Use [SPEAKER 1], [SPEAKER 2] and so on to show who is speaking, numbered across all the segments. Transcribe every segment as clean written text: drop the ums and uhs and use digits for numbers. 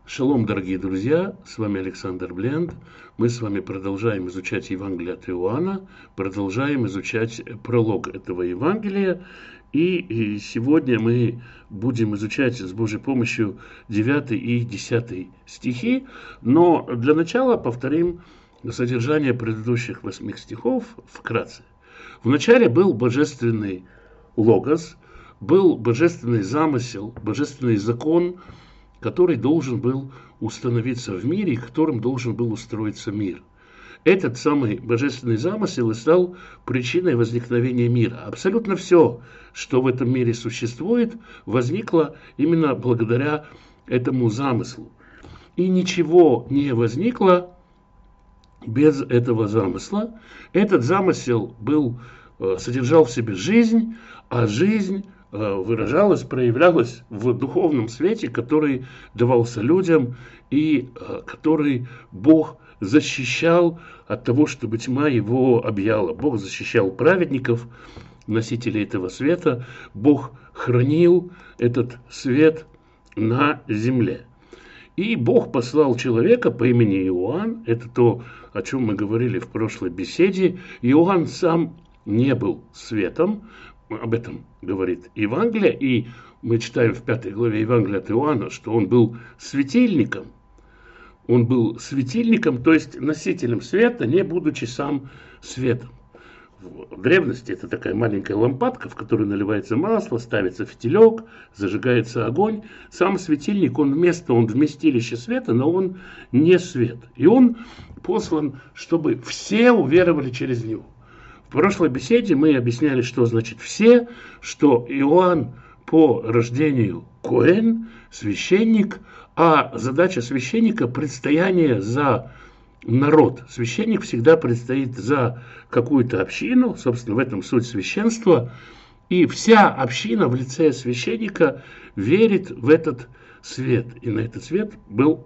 [SPEAKER 1] Шалом, дорогие друзья, с вами Александр Бленд. Мы с вами продолжаем изучать Евангелие от Иоанна, продолжаем изучать пролог этого Евангелия. И сегодня мы будем изучать с Божьей помощью 9 и 10 стихи. Но для начала повторим содержание предыдущих 8 стихов вкратце. Вначале был божественный логос, был божественный замысел, божественный закон, который должен был установиться в мире, и которым должен был устроиться мир. Этот самый божественный замысел и стал причиной возникновения мира. Абсолютно все, что в этом мире существует, возникло именно благодаря этому замыслу. И ничего не возникло без этого замысла. Этот замысел содержал в себе жизнь, а жизнь выражалась, проявлялась в духовном свете, который давался людям и который Бог защищал от того, чтобы тьма его объяла. Бог защищал праведников, носителей этого света. Бог хранил этот свет на земле. И Бог послал человека по имени Иоанн. Это то, о чем мы говорили в прошлой беседе. Иоанн сам не был светом. Об этом говорит Евангелие, и мы читаем в 5 главе Евангелия от Иоанна, что он был светильником. Он был светильником, то есть носителем света, не будучи сам светом. В древности это такая маленькая лампадка, в которую наливается масло, ставится фитилек, зажигается огонь. Сам светильник, он вместилище света, но он не свет. И он послан, чтобы все уверовали через него. В прошлой беседе мы объясняли, что значит «все», что Иоанн по рождению коэн, священник, а задача священника – предстояние за народ. Священник всегда предстоит за какую-то общину, собственно, в этом суть священства, и вся община в лице священника верит в этот свет. И на этот свет был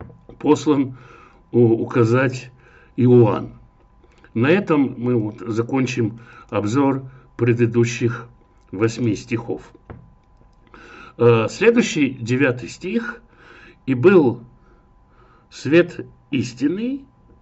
[SPEAKER 1] послан указать Иоанн. На этом мы закончим обзор предыдущих 8 стихов. Следующий 9 стих. «И был свет истинный,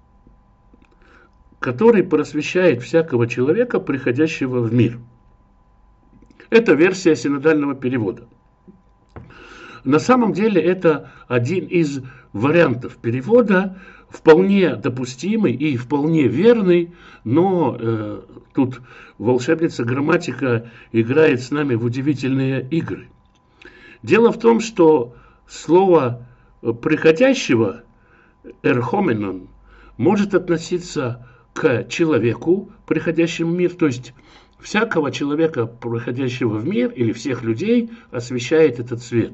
[SPEAKER 1] который просвещает всякого человека, приходящего в мир». Это версия синодального перевода. На самом деле это один из вариантов перевода, вполне допустимый и вполне верный, но тут волшебница грамматика играет с нами в удивительные игры. Дело в том, что слово «приходящего» «эрхоменон» может относиться к человеку, приходящему в мир, то есть всякого человека, приходящего в мир, или всех людей освещает этот свет.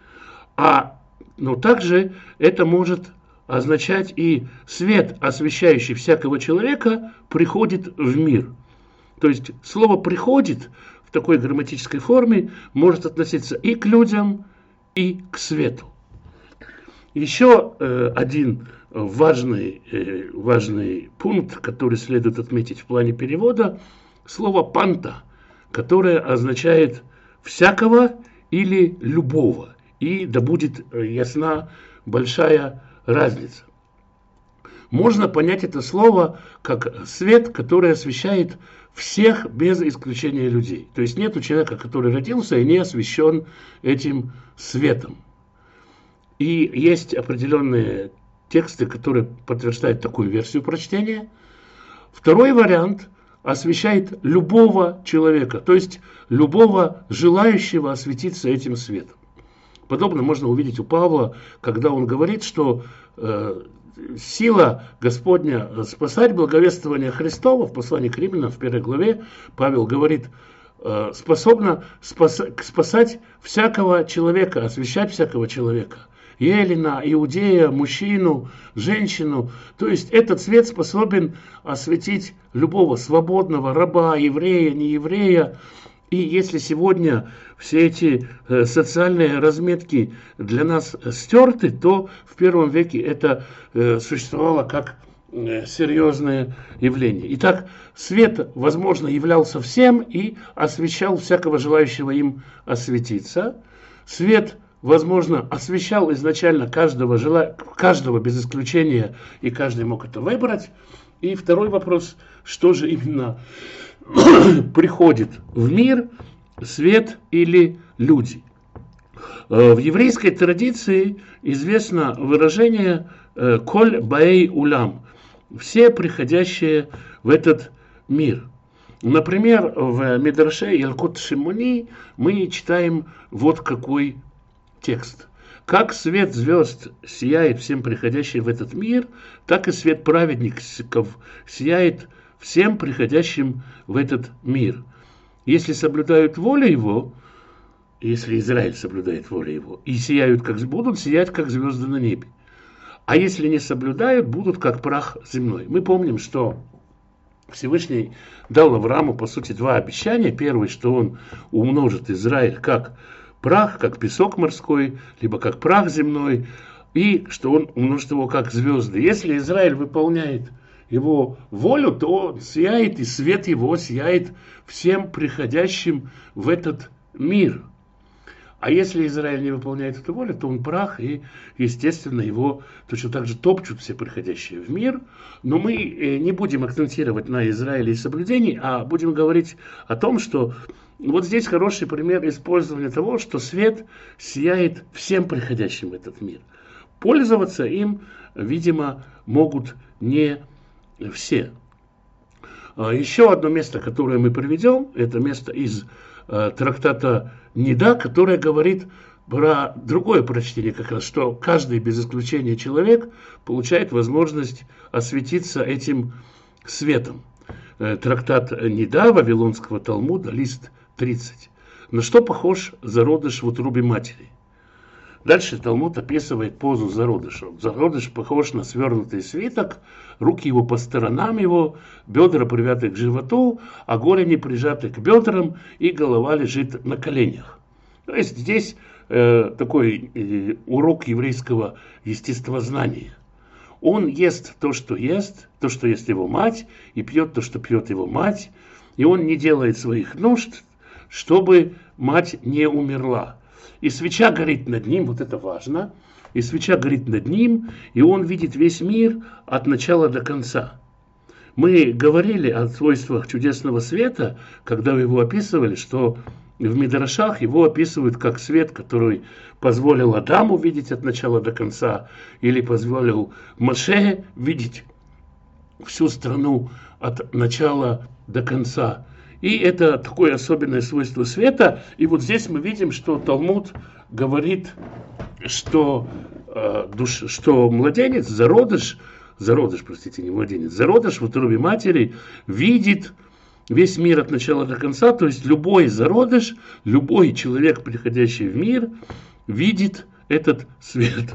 [SPEAKER 1] Но также это может означать и свет, освещающий всякого человека, приходит в мир. То есть слово «приходит» в такой грамматической форме может относиться и к людям, и к свету. Еще один важный пункт, который следует отметить в плане перевода, слово «панта», которое означает «всякого» или «любого». И да будет ясна большая разница. Можно понять это слово как свет, который освещает всех без исключения людей. То есть нет человека, который родился и не освещен этим светом. И есть определенные тексты, которые подтверждают такую версию прочтения. Второй вариант освещает любого человека, то есть любого желающего осветиться этим светом. Подобно можно увидеть у Павла, когда он говорит, что сила Господня спасать, благовествование Христова, в послании к Римлянам, в 1 главе, Павел говорит, способна спасать всякого человека, освещать всякого человека. Еллина, иудея, мужчину, женщину. То есть этот свет способен осветить любого свободного раба, еврея, нееврея. И если сегодня все эти социальные разметки для нас стерты, то в первом веке это существовало как серьезное явление. Итак, свет, возможно, являлся всем и освещал всякого желающего им осветиться. Свет возможно, освещал изначально каждого без исключения, и каждый мог это выбрать. И второй вопрос, что же именно приходит в мир, свет или люди? В еврейской традиции известно выражение «коль баэй улам» – все приходящие в этот мир. Например, в Мидраше Ялкот Шимони мы читаем вот какой текст. Как свет звезд сияет всем приходящим в этот мир, так и свет праведников сияет всем приходящим в этот мир. Если соблюдают волю его, если Израиль соблюдает волю его, и будут сиять, как звезды на небе. А если не соблюдают, будут как прах земной. Мы помним, что Всевышний дал Аврааму, по сути, два обещания. Первое, что он умножит Израиль как прах, как песок морской, либо как прах земной, и что он умножит его как звезды. Если Израиль выполняет его волю, то он сияет, и свет его сияет всем приходящим в этот мир. А если Израиль не выполняет эту волю, то он прах, и, естественно, его точно так же топчут все приходящие в мир. Но мы не будем акцентировать на Израиле и соблюдении, а будем говорить о том, что вот здесь хороший пример использования того, что свет сияет всем приходящим в этот мир. Пользоваться им, видимо, могут не все. Еще одно место, которое мы приведем, это место из трактата Нида, которое говорит про другое прочтение, как раз, что каждый без исключения человек получает возможность осветиться этим светом. Трактат Нида Вавилонского Талмуда, лист 30. На что похож зародыш в утробе матери? Дальше Талмуд описывает позу зародыша. Зародыш похож на свернутый свиток, руки его по сторонам его, бедра привяты к животу, а голени прижаты к бедрам, и голова лежит на коленях. То есть здесь такой урок еврейского естествознания. Он ест то, что ест его мать, и пьет то, что пьет его мать, и он не делает своих нужд, чтобы мать не умерла. И свеча горит над ним, вот это важно, и свеча горит над ним, и он видит весь мир от начала до конца. Мы говорили о свойствах чудесного света, когда его описывали, что в Мидрашах его описывают как свет, который позволил Адаму видеть от начала до конца, или позволил Моше видеть всю страну от начала до конца. И это такое особенное свойство света. И вот здесь мы видим, что Талмуд говорит, что младенец, зародыш в утробе матери видит весь мир от начала до конца. То есть любой зародыш, любой человек, приходящий в мир, видит этот свет.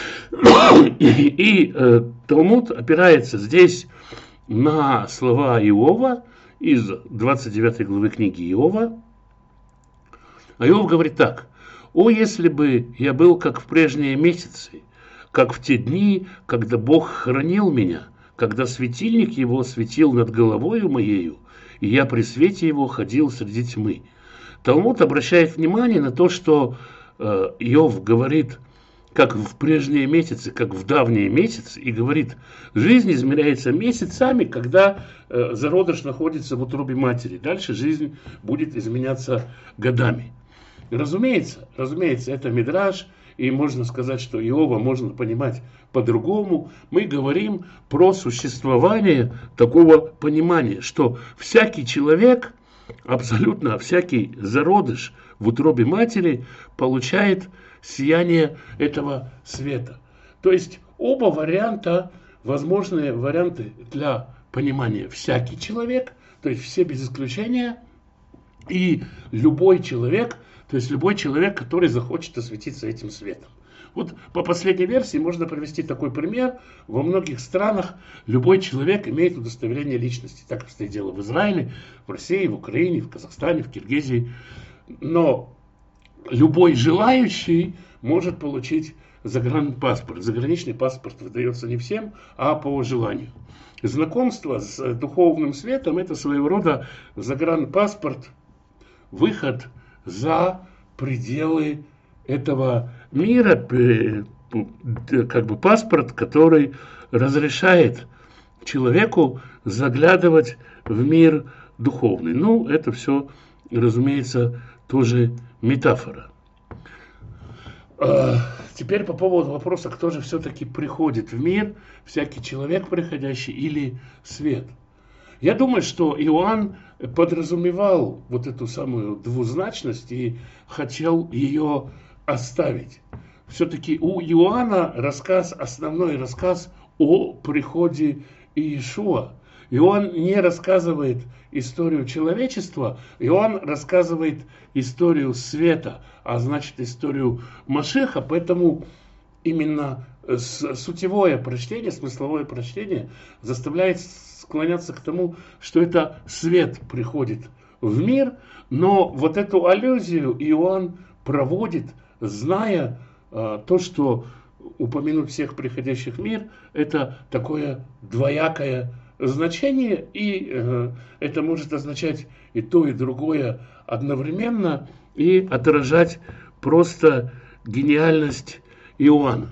[SPEAKER 1] И Талмуд опирается здесь на слова Иова, из 29 главы книги Иова. А Иов говорит так: «О, если бы я был, как в прежние месяцы, как в те дни, когда Бог хранил меня, когда светильник его светил над головою моею, и я при свете его ходил среди тьмы». Талмуд обращает внимание на то, что Иов говорит, как в прежние месяцы, как в давние месяцы, и говорит, жизнь измеряется месяцами, когда зародыш находится в утробе матери. Дальше жизнь будет изменяться годами. Разумеется, это мидраш, и можно сказать, что Иова можно понимать по-другому. Мы говорим про существование такого понимания, что всякий человек, абсолютно всякий зародыш в утробе матери получает сияние этого света. То есть оба варианта, возможные варианты для понимания: всякий человек, то есть все без исключения, и любой человек, то есть любой человек, который захочет осветиться этим светом. Вот по последней версии можно привести такой пример. Во многих странах любой человек имеет удостоверение личности. Так обстоит дело в Израиле, в России, в Украине, в Казахстане, в Киргизии. Но любой желающий может получить загранпаспорт. Заграничный паспорт выдается не всем, а по желанию. Знакомство с духовным светом – это своего рода загранпаспорт, выход за пределы этого мира, как бы паспорт, который разрешает человеку заглядывать в мир духовный. Ну, это все, разумеется, тоже метафора. Теперь по поводу вопроса, кто же все-таки приходит в мир, всякий человек приходящий или свет. Я думаю, что Иоанн подразумевал вот эту самую двузначность и хотел ее оставить. Все-таки у Иоанна основной рассказ о приходе Иешуа. Иоанн не рассказывает историю человечества, Иоанн рассказывает историю света, а значит историю Машеха, поэтому именно сутевое прочтение, смысловое прочтение заставляет склоняться к тому, что это свет приходит в мир, но вот эту аллюзию Иоанн проводит, зная то, что упомянуть всех приходящих в мир, это такое двоякое значение, и это может означать и то, и другое одновременно, и отражать просто гениальность Иоанна.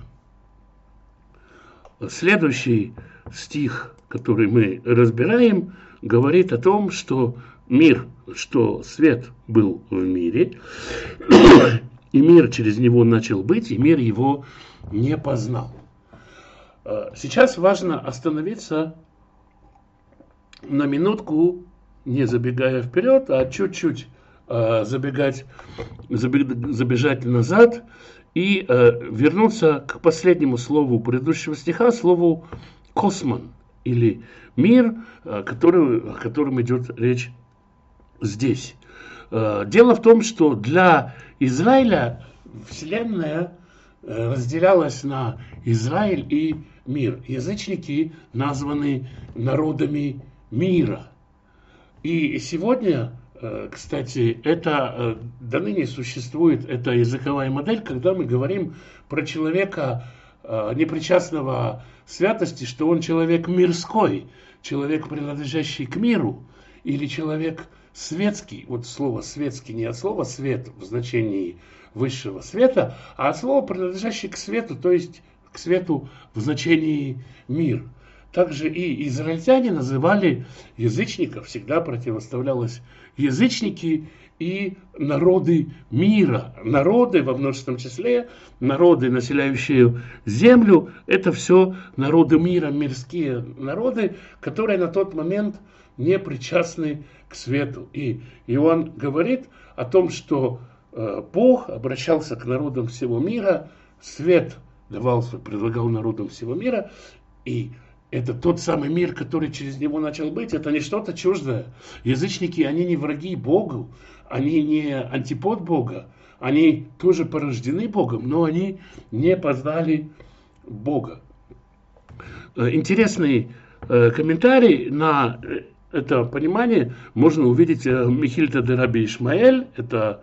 [SPEAKER 1] Следующий стих, который мы разбираем, говорит о том, что мир, что свет был в мире, и мир через него начал быть, и мир его не познал. Сейчас важно остановиться на минутку, не забегая вперед, а чуть-чуть забежать назад и вернуться к последнему слову предыдущего стиха, слову «космон», или «мир», о котором идет речь здесь. Дело в том, что для Израиля Вселенная разделялась на Израиль и мир. Язычники названы народами мира. И сегодня, кстати, это до ныне существует эта языковая модель, когда мы говорим про человека, непричастного святости, что он человек мирской, человек, принадлежащий к миру, или человек светский. Вот слово светский не от слова свет в значении высшего света, а от слова, принадлежащий к свету, то есть к свету в значении мир. Также и израильтяне называли язычников, всегда противоставлялось язычники и народы мира. Народы, во множественном числе, народы, населяющие землю, это все народы мира, мирские народы, которые на тот момент не причастны к свету. И Иоанн говорит о том, что Бог обращался к народам всего мира, свет предлагал народам всего мира, и это тот самый мир, который через него начал быть, это не что-то чуждое. Язычники, они не враги Богу, они не антипод Бога, они тоже порождены Богом, но они не познали Бога. Интересный комментарий на это понимание можно увидеть Мехильта де Раби Ишмаэль. Это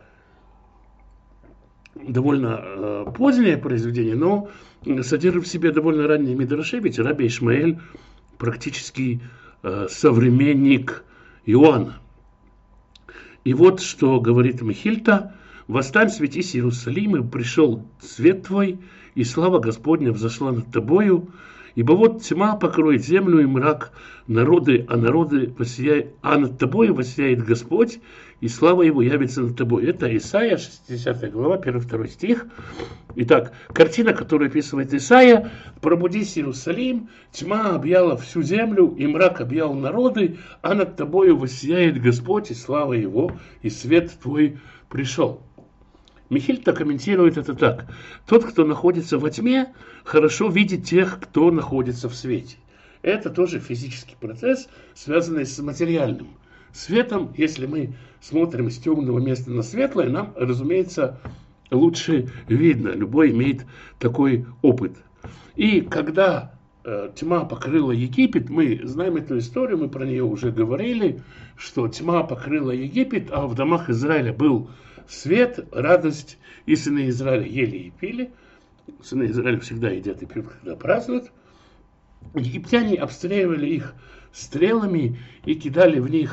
[SPEAKER 1] довольно позднее произведение, но содержит в себе довольно ранние мидраши, ведь Раби Ишмаэль практически современник Иоанна. И вот что говорит Мехильта: «Восстань, светись, Иерусалим, и пришел свет твой, и слава Господня взошла над тобою, ибо вот тьма покроет землю и мрак народы, а над тобой воссияет Господь, и слава Его явится над тобой». Это Исайя, 60 глава, 1-2 стих. Итак, картина, которую описывает Исайя: «Пробудись, Иерусалим, тьма объяла всю землю, и мрак объял народы, а над тобою воссияет Господь, и слава Его, и свет твой пришел». Мехильта комментирует это так: «Тот, кто находится во тьме, хорошо видит тех, кто находится в свете». Это тоже физический процесс, связанный с материальным светом. Если мы смотрим с темного места на светлое, нам, разумеется, лучше видно. Любой имеет такой опыт. И когда тьма покрыла Египет, мы знаем эту историю, мы про нее уже говорили, что тьма покрыла Египет, а в домах Израиля был свет, радость, и сыны Израиля ели и пили. Сыны Израиля всегда едят и пьют, когда празднуют. Египтяне обстреливали их стрелами и кидали в них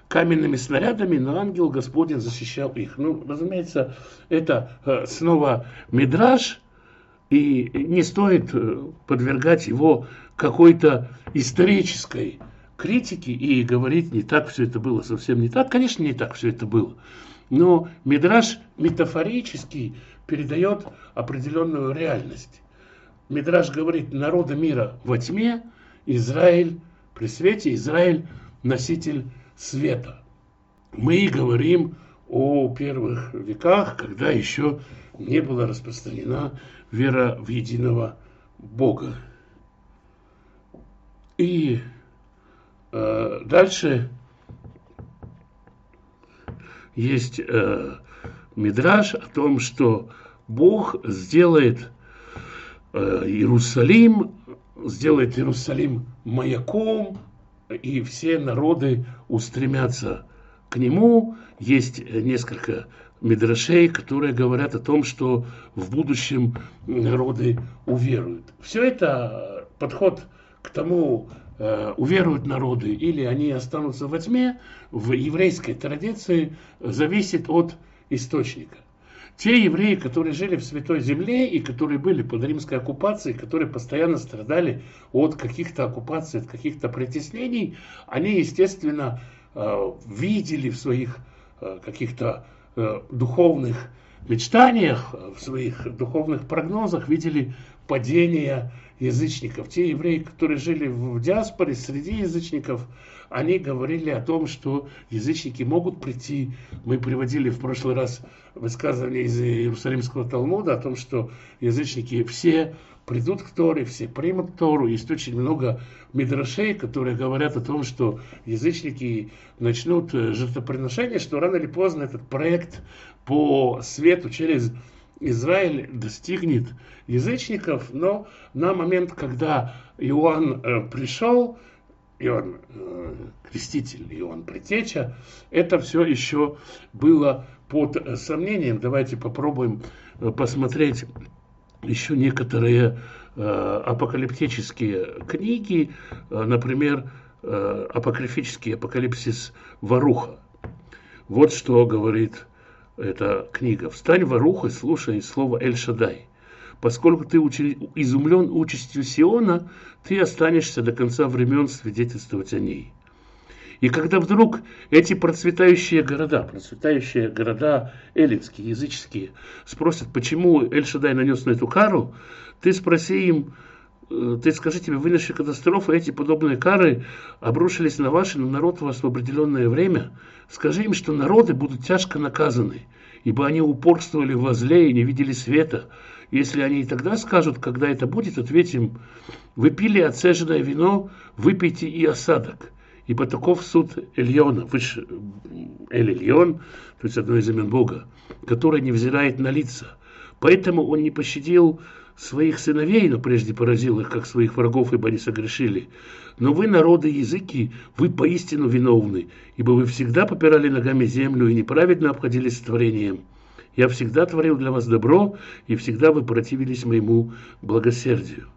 [SPEAKER 1] каменными снарядами, но ангел Господень защищал их. Ну, разумеется, это снова мидраш, и не стоит подвергать его какой-то исторической критике и говорить, не так все это было, совсем не так. Конечно, не так все это было. Но мидраш метафорически передает определенную реальность. Мидраш говорит: народы мира во тьме, Израиль при свете, Израиль носитель света. Мы говорим о первых веках, когда еще не была распространена вера в единого Бога. И дальше есть мидраш о том, что Бог сделает Иерусалим маяком, и все народы устремятся к нему. Есть несколько мидрашей, которые говорят о том, что в будущем народы уверуют. Все это подход к тому, уверуют народы или они останутся во тьме, в еврейской традиции зависит от источника. Те евреи, которые жили в Святой Земле и которые были под римской оккупацией, которые постоянно страдали от каких-то оккупаций, от каких-то притеснений, они, естественно, видели в своих каких-то духовных мечтаниях, в своих духовных прогнозах, видели падение язычников. Те евреи, которые жили в диаспоре среди язычников, они говорили о том, что язычники могут прийти. Мы приводили в прошлый раз высказывание из Иерусалимского Талмуда о том, что язычники все придут к Торе, все примут Тору. Есть очень много мидрашей, которые говорят о том, что язычники начнут жертвоприношение, что рано или поздно этот проект по свету через Израиль достигнет язычников, но на момент, когда Иоанн пришел, Иоанн Креститель, Иоанн Предтеча, это все еще было под сомнением. Давайте попробуем посмотреть еще некоторые апокалиптические книги, например, апокрифический апокалипсис Варуха. Вот что говорит эта книга. «Встань, Варуха, и слушай слово Эль-Шадай. Поскольку ты изумлен участью Сиона, ты останешься до конца времен свидетельствовать о ней». И когда вдруг эти процветающие города эллинские, языческие, спросят, почему Эль-Шадай нанес на эту кару, ты спроси им, ты скажи тебе, вынесшие катастрофы, эти подобные кары обрушились на ваш народ в определенное время. Скажи им, что народы будут тяжко наказаны, ибо они упорствовали во зле и не видели света. Если они и тогда скажут, когда это будет, ответь им: вы пили отцеженное вино, выпейте и осадок. Ибо таков суд Эльона, выше Эль-Эльон, то есть одно из имен Бога, который не взирает на лица. Поэтому он не пощадил своих сыновей, но прежде поразил их, как своих врагов, ибо они согрешили. Но вы, народы языки, вы поистину виновны, ибо вы всегда попирали ногами землю и неправедно обходились с творением. Я всегда творил для вас добро, и всегда вы противились моему благосердию».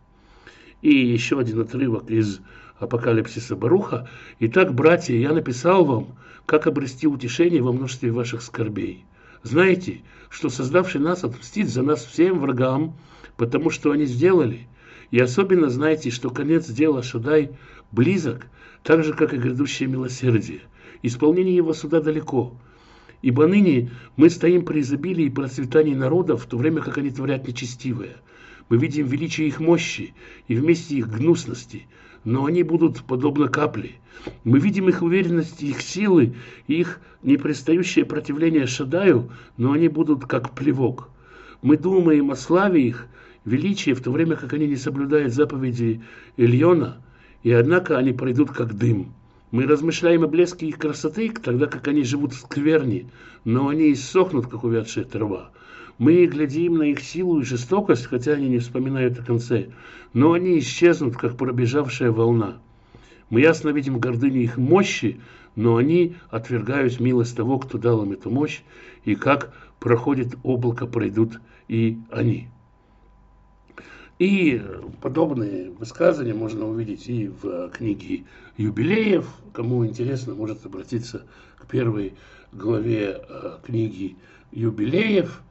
[SPEAKER 1] И еще один отрывок из апокалипсиса Баруха. «Итак, братья, я написал вам, как обрести утешение во множестве ваших скорбей. Знаете, что создавший нас отмстит за нас всем врагам, потому что они сделали. И особенно знайте, что конец дела Шадай близок, так же, как и грядущее милосердие. Исполнение его суда далеко. Ибо ныне мы стоим при изобилии и процветании народов, в то время как они творят нечестивое. Мы видим величие их мощи и вместе их гнусности, но они будут подобно капле. Мы видим их уверенность, их силы и их непрестающее противление Шадаю, но они будут как плевок. Мы думаем о славе их, величии, в то время как они не соблюдают заповеди Эльона, и однако они пройдут как дым. Мы размышляем о блеске их красоты, тогда как они живут в скверне, но они иссохнут, как увядшая трава. Мы глядим на их силу и жестокость, хотя они не вспоминают о конце, но они исчезнут, как пробежавшая волна. Мы ясно видим гордыню их мощи, но они отвергают милость того, кто дал им эту мощь, и как проходит облако, пройдут и они. И подобные высказывания можно увидеть и в книге Юбилеев. Кому интересно, может обратиться к первой главе книги Юбилеев.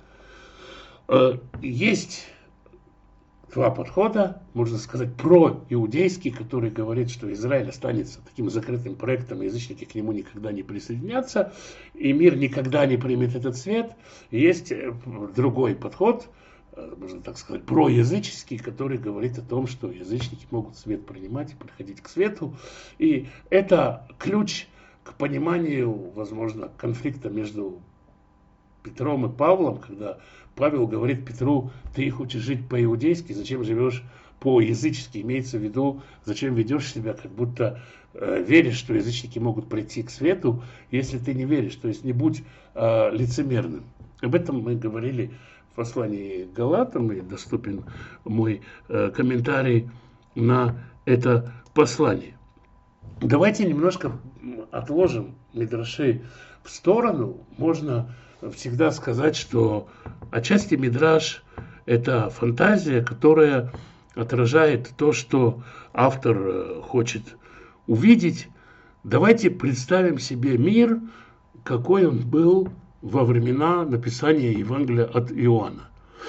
[SPEAKER 1] Есть два подхода, можно сказать, про-иудейский, который говорит, что Израиль останется таким закрытым проектом, язычники к нему никогда не присоединятся, и мир никогда не примет этот свет. И есть другой подход, можно так сказать, проязыческий, который говорит о том, что язычники могут свет принимать и приходить к свету. И это ключ к пониманию, возможно, конфликта между Петром и Павлом, когда Павел говорит Петру: ты хочешь жить по-иудейски, зачем живешь по-язычески? Имеется в виду, зачем ведешь себя, как будто веришь, что язычники могут прийти к свету, если ты не веришь. То есть не будь лицемерным. Об этом мы говорили в послании к Галатам, и доступен мой комментарий на это послание. Давайте немножко отложим мидраши в сторону. Можно всегда сказать, что отчасти мидраш – это фантазия, которая отражает то, что автор хочет увидеть. Давайте представим себе мир, какой он был во времена написания Евангелия от Иоанна.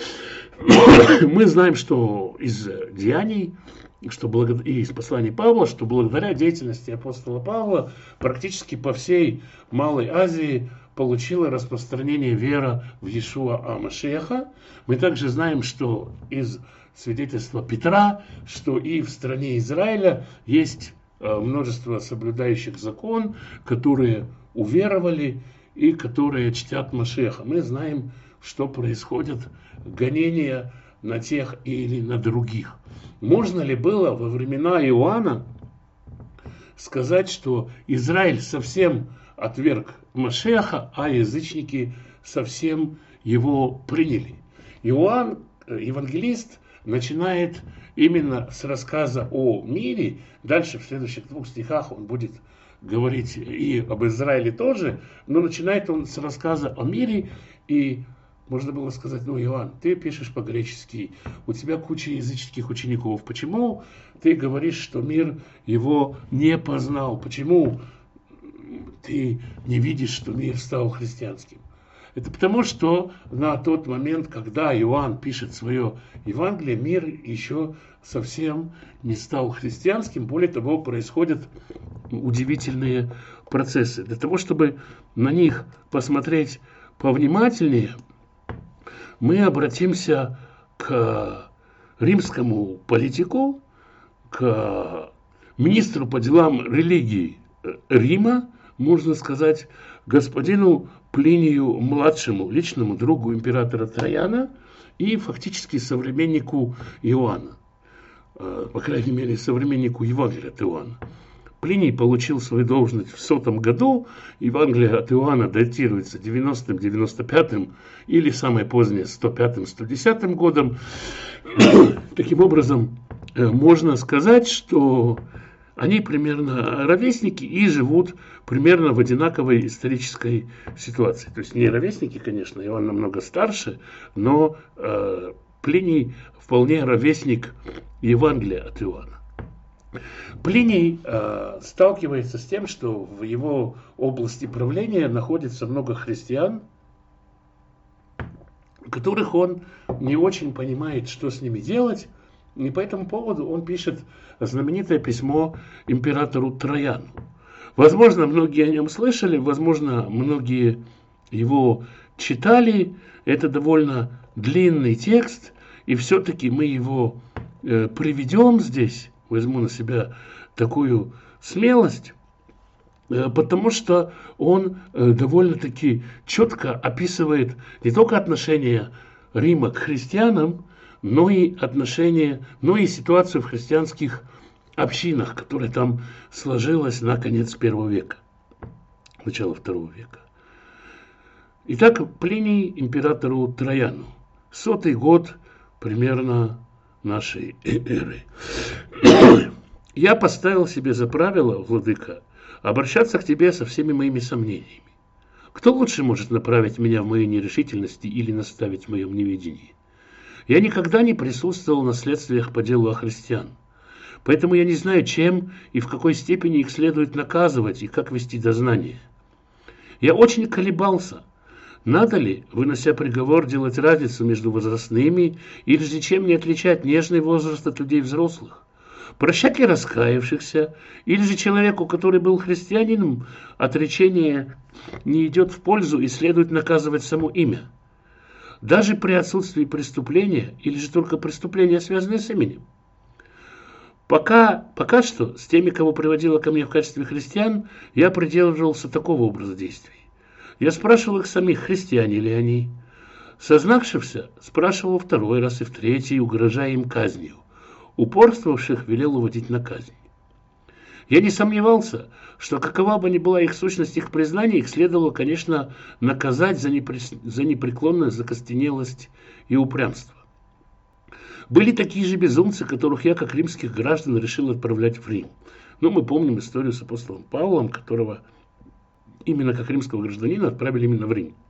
[SPEAKER 1] Мы знаем, что из Деяний, и из посланий Павла, что благодаря деятельности апостола Павла практически по всей Малой Азии получила распространение вера в Иешуа ха-Машиаха. Мы также знаем, что из свидетельства Петра, что и в стране Израиля есть множество соблюдающих закон, которые уверовали и которые чтят Машиаха. Мы знаем, что происходят гонения на тех или на других. Можно ли было во времена Иоанна сказать, что Израиль совсем отверг Машиаха, а язычники совсем его приняли? Иоанн, евангелист, начинает именно с рассказа о мире. Дальше в следующих 2 стихах он будет говорить и об Израиле тоже, но начинает он с рассказа о мире. И можно было сказать: ну, Иоанн, ты пишешь по-гречески, у тебя куча языческих учеников, почему ты говоришь, что мир его не познал? Почему ты не видишь, что мир стал христианским? Это потому, что на тот момент, когда Иоанн пишет свое Евангелие, мир еще совсем не стал христианским. Более того, происходят удивительные процессы. Для того, чтобы на них посмотреть повнимательнее, мы обратимся к римскому политику, к министру по делам религии Рима, можно сказать, господину Плинию-младшему, личному другу императора Траяна и фактически современнику Иоанна, по крайней мере, современнику Евангелия от Иоанна. Плиний получил свою должность в 100 году, Евангелие от Иоанна датируется 90-м, 95-м или самое позднее 105-м, 110-м годом. Таким образом, можно сказать, что они примерно ровесники и живут примерно в одинаковой исторической ситуации. То есть не ровесники, конечно, Иоанн намного старше, но Плиний вполне ровесник Евангелия от Иоанна. Плиний сталкивается с тем, что в его области правления находится много христиан, которых он не очень понимает, что с ними делать. И по этому поводу он пишет знаменитое письмо императору Траяну. Возможно, многие о нем слышали, возможно, многие его читали. Это довольно длинный текст, и все-таки мы его приведем здесь. Возьму на себя такую смелость, потому что он довольно-таки четко описывает не только отношение Рима к христианам, но и ситуацию в христианских общинах, которая там сложилась на конец I века, начало II века. Итак, Плиний императору Траяну, 100-й год примерно нашей эры. «Я поставил себе за правило, владыка, обращаться к тебе со всеми моими сомнениями. Кто лучше может направить меня в моей нерешительности или наставить в моем неведении? Я никогда не присутствовал на следствиях по делу о христиан. Поэтому я не знаю, чем и в какой степени их следует наказывать и как вести дознание. Я очень колебался, надо ли, вынося приговор, делать разницу между возрастными или же чем не отличать нежный возраст от людей взрослых. Прощать ли раскаявшихся, или же человеку, который был христианином, отречение не идет в пользу и следует наказывать само имя. Даже при отсутствии преступления, или же только преступления, связанные с именем. Пока что с теми, кого приводило ко мне в качестве христиан, я придерживался такого образа действий. Я спрашивал их самих, христиане ли они. Сознавшихся спрашивал второй раз и в третий, угрожая им казнью. Упорствовавших велел уводить на казнь. Я не сомневался, что какова бы ни была их сущность, их признание, их следовало, конечно, наказать за непреклонную закостенелость и упрямство. Были такие же безумцы, которых я, как римских граждан, решил отправлять в Рим. Но мы помним историю с апостолом Павлом, которого именно как римского гражданина отправили именно в Рим.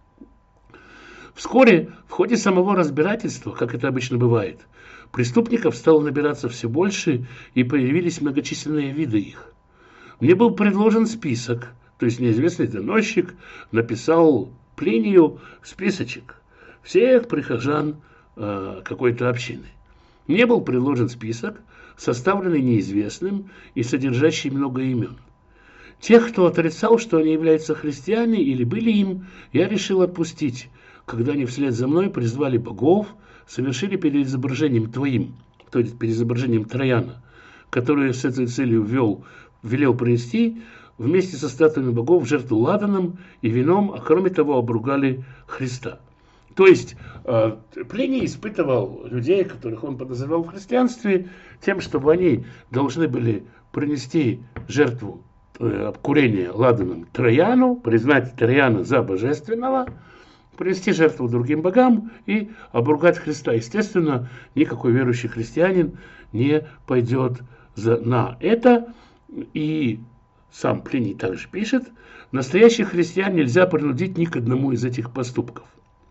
[SPEAKER 1] Вскоре, в ходе самого разбирательства, как это обычно бывает, преступников стало набираться все больше, и появились многочисленные виды их. Мне был предложен список, то есть неизвестный доносчик написал Плинию списочек всех прихожан какой-то общины. Мне был предложен список, составленный неизвестным и содержащий много имен. Тех, кто отрицал, что они являются христианами или были им, я решил отпустить, когда они вслед за мной призвали богов, совершили перед изображением твоим, то есть перед изображением Трояна, который с этой целью велел принести вместе со статуями богов жертву ладаном и вином, а кроме того обругали Христа. То есть Плиний испытывал людей, которых он подозревал в христианстве, тем, чтобы они должны были принести жертву обкурения ладаном Трояну, признать Трояна за божественного, принести жертву другим богам и обругать Христа. Естественно, никакой верующий христианин не пойдет на это. И сам Плиний также пишет, настоящих христиан нельзя принудить ни к одному из этих поступков.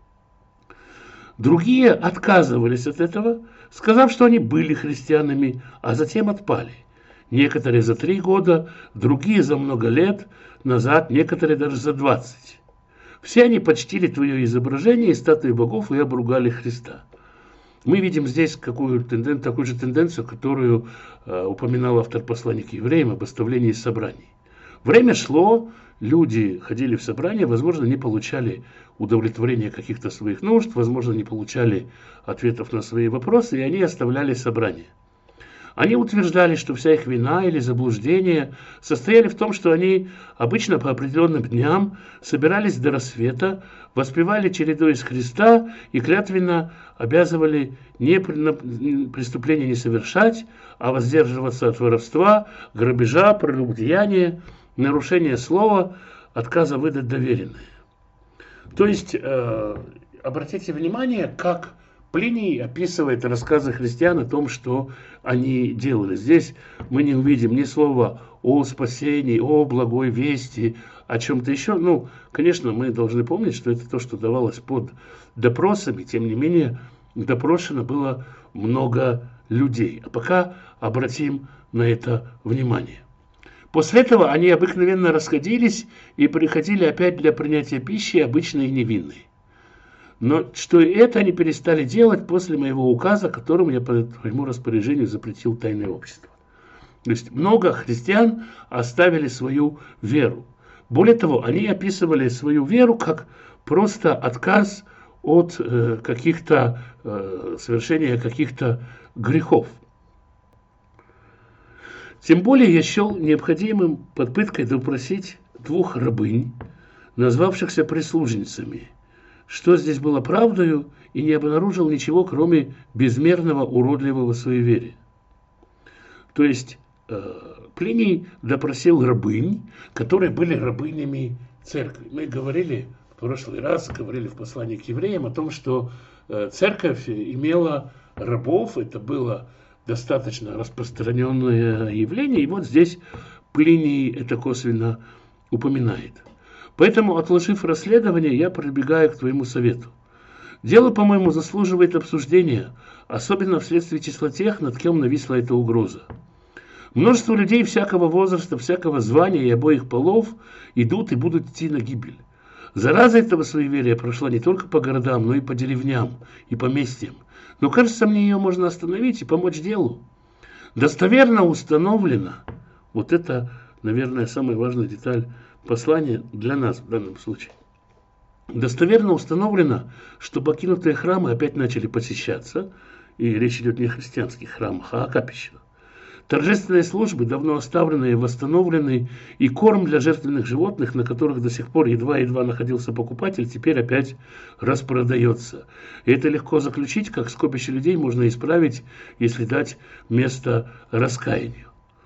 [SPEAKER 1] Другие отказывались от этого, сказав, что они были христианами, а затем отпали. Некоторые за 3 года, другие за много лет назад, некоторые даже за 20. Все они почтили твое изображение и статуи богов и обругали Христа. Мы видим здесь такую же тенденцию, которую упоминал автор послания к евреям об оставлении собраний. Время шло, люди ходили в собрания, возможно, не получали удовлетворения каких-то своих нужд, возможно, не получали ответов на свои вопросы, и они оставляли собрания. Они утверждали, что вся их вина или заблуждение состояли в том, что они обычно по определенным дням собирались до рассвета, воспевали чередой из Христа и клятвенно обязывали преступления не совершать, а воздерживаться от воровства, грабежа, прелюбодеяния, нарушения слова, отказа выдать доверенное. То есть, обратите внимание, как Плиний описывает рассказы христиан о том, что они делали. Здесь мы не увидим ни слова о спасении, о благой вести, о чем-то еще. Ну, конечно, мы должны помнить, что это то, что давалось под допросами. Тем не менее, допрошено было много людей. А пока обратим на это внимание. После этого они обыкновенно расходились и приходили опять для принятия пищи, обычные и невинные. Но что и это они перестали делать после моего указа, которым я по твоему распоряжению запретил тайное общество. То есть много христиан оставили свою веру. Более того, они описывали свою веру как просто отказ от совершения каких-то грехов. Тем более я счел необходимым под пыткой допросить 2 рабынь, назвавшихся прислужницами, что здесь было правдою, и не обнаружил ничего, кроме безмерного уродливого суеверия. То есть Плиний допросил рабынь, которые были рабынями церкви. Мы говорили в прошлый раз, говорили в послании к евреям о том, что церковь имела рабов, это было достаточно распространенное явление, и вот здесь Плиний это косвенно упоминает. Поэтому, отложив расследование, я прибегаю к твоему совету. Дело, по-моему, заслуживает обсуждения, особенно вследствие числа тех, над кем нависла эта угроза. Множество людей всякого возраста, всякого звания и обоих полов идут и будут идти на гибель. Зараза этого суеверия прошла не только по городам, но и по деревням и поместьям. Но, кажется, мне ее можно остановить и помочь делу. Достоверно установлено, вот это, наверное, самая важная деталь послания для нас в данном случае. Достоверно установлено, что покинутые храмы опять начали посещаться, и речь идет не о христианских храмах, а о капищах. Торжественные службы давно оставлены и восстановлены, и корм для жертвенных животных, на которых до сих пор едва-едва находился покупатель, теперь опять распродается. И это легко заключить, как скопище людей можно исправить, если дать место раскаянию.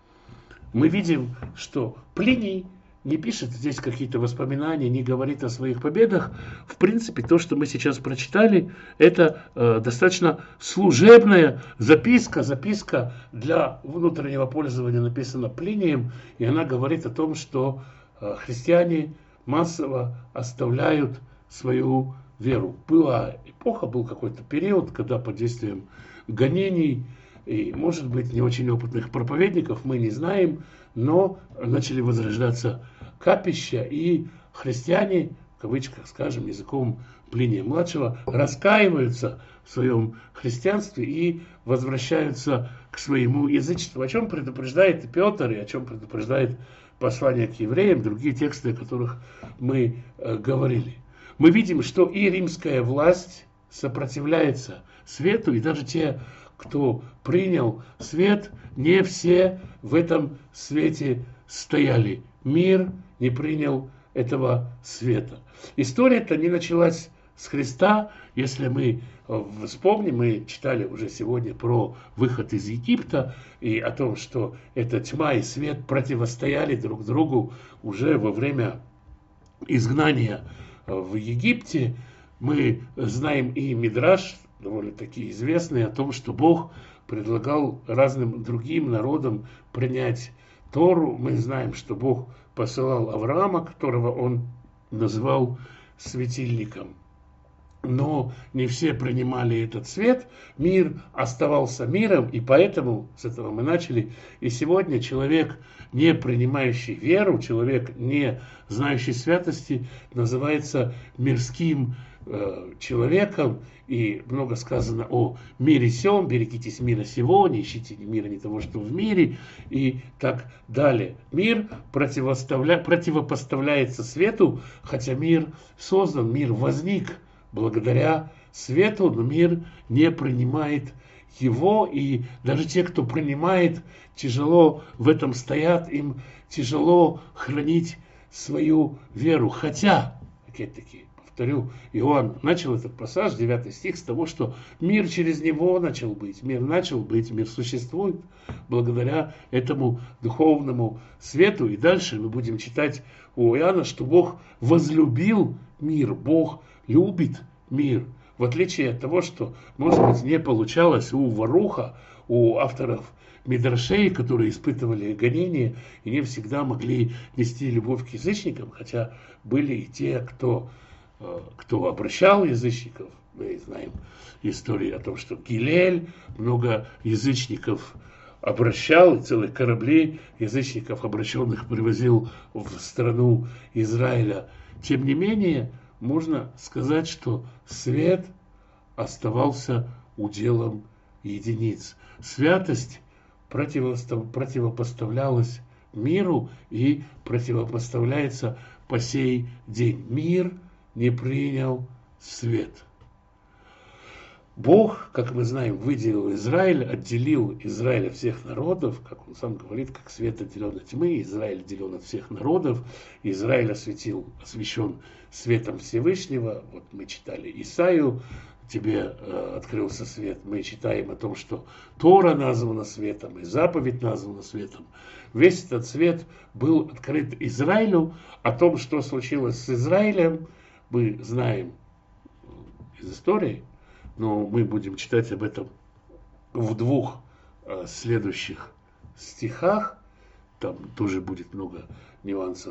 [SPEAKER 1] Мы видим, что Плиний не пишет здесь какие-то воспоминания, не говорит о своих победах. В принципе, то, что мы сейчас прочитали, это достаточно служебная записка для внутреннего пользования, написана Плинием, и она говорит о том, что христиане массово оставляют свою веру. Была эпоха, был какой-то период, когда под действием гонений и, может быть, не очень опытных проповедников, мы не знаем, но начали возрождаться капища, и христиане, в кавычках, скажем, языком Плиния-младшего, раскаиваются в своем христианстве и возвращаются к своему язычеству, о чем предупреждает и Петр, и о чем предупреждает послание к евреям, другие тексты, о которых мы говорили. Мы видим, что и римская власть сопротивляется свету, и даже те, кто принял свет, не все в этом свете стояли. Мир не принял этого света. История-то не началась с Христа. Если мы вспомним, мы читали уже сегодня про выход из Египта и о том, что эта тьма и свет противостояли друг другу уже во время изгнания в Египте. Мы знаем и Мидраш, довольно-таки известный, о том, что Бог предлагал разным другим народам принять Тору. Мы знаем, что Бог посылал Авраама, которого он назвал светильником. Но не все принимали этот свет, мир оставался миром, и поэтому с этого мы начали. И сегодня человек, не принимающий веру, человек, не знающий святости, называется мирским человеком, и много сказано о мире сем, берегитесь мира сего, не ищите мира не того, что в мире, и так далее. Мир противопоставляется свету, хотя мир создан, мир возник благодаря свету, но мир не принимает его, и даже те, кто принимает, тяжело в этом стоят, им тяжело хранить свою веру. Хотя, опять-таки, повторю, Иоанн начал этот пассаж, 9 стих, с того, что мир через него начал быть, мир существует благодаря этому духовному свету. И дальше мы будем читать у Иоанна, что Бог возлюбил мир, Бог любит мир. В отличие от того, что, может быть, не получалось у Варуха, у авторов Мидрашей, которые испытывали гонения и не всегда могли нести любовь к язычникам, хотя были и те, кто обращал язычников. Мы знаем историю о том, что Гилель много язычников обращал, и целых кораблей язычников обращенных привозил в страну Израиля. Тем не менее, можно сказать, что свет оставался уделом единиц. Святость противопоставлялась миру и противопоставляется по сей день. Мир не принял свет. Бог, как мы знаем, выделил Израиль, отделил Израиль от всех народов, как он сам говорит, как свет отделен от тьмы, Израиль отделен от всех народов, Израиль освящен светом Всевышнего. Вот мы читали Исаию, тебе открылся свет. Мы читаем о том, что Тора названа светом, и заповедь названа светом. Весь этот свет был открыт Израилю. О том, что случилось с Израилем, мы знаем из истории, но мы будем читать об этом в 2 следующих стихах. Там тоже будет много нюансов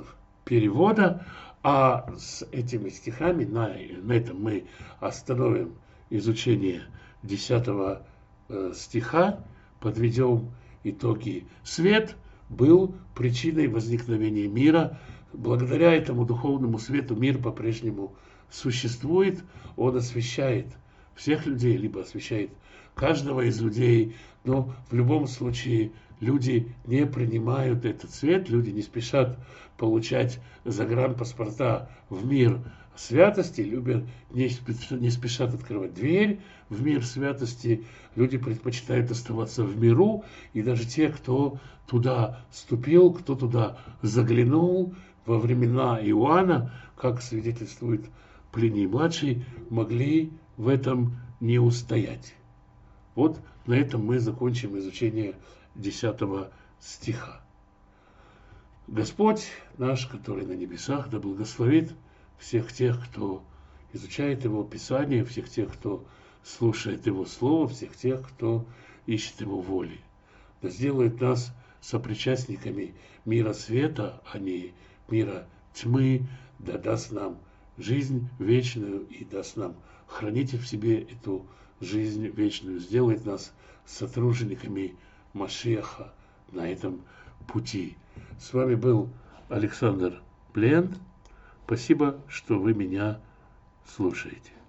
[SPEAKER 1] перевода. А с этими стихами, на этом мы остановим изучение 10 стиха, подведем итоги. Свет был причиной возникновения мира. Благодаря этому духовному свету мир по-прежнему существует. Он освещает всех людей, либо освещает каждого из людей. Но в любом случае люди не принимают этот свет, люди не спешат получать загранпаспорта в мир святости, не спешат открывать дверь в мир святости, люди предпочитают оставаться в миру, и даже те, кто туда ступил, кто туда заглянул во времена Иоанна, как свидетельствует Плиний-младший, могли в этом не устоять. Вот на этом мы закончим изучение 10 стиха. Господь наш, который на небесах, да благословит всех тех, кто изучает Его Писание, всех тех, кто слушает Его Слово, всех тех, кто ищет Его воли. Да сделает нас сопричастниками мира света, а не мира тьмы, да даст нам жизнь вечную и даст нам хранить в себе эту жизнь вечную, сделает нас сотрудниками Машиаха на этом пути. С вами был Александр Бленд. Спасибо, что вы меня слушаете.